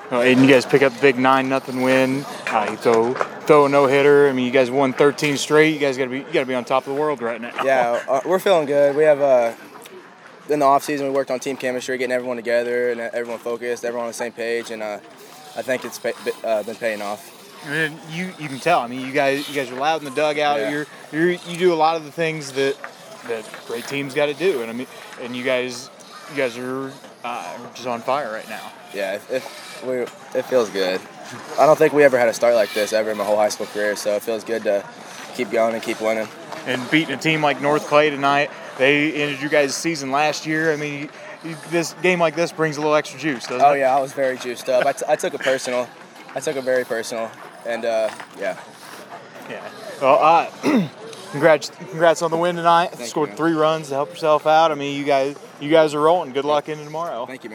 And you guys pick up the big 9-0 win. You throw a no-hitter. I mean, you guys won 13 straight. You guys got to be on top of the world right now. Yeah, we're feeling good. We have in the off season we worked on team chemistry, getting everyone together and everyone focused, everyone on the same page, and I think it's been paying off. And you can tell. I mean, you guys are loud in the dugout. Yeah. You do a lot of the things that great teams got to do. And I mean, and you guys are just on fire right now. Yeah, it feels good. I don't think we ever had a start like this ever in my whole high school career, so it feels good to keep going and keep winning. And beating a team like North Clay tonight, they ended your guys' season last year. I mean, this game like this brings a little extra juice, doesn't it? Oh yeah, I was very juiced up. I took it personal. I took it very personal, and yeah. Yeah. Well, congrats on the win tonight. Thank Scored you, 3 runs to help yourself out. I mean, you guys are rolling. Good luck into tomorrow. Thank you, man.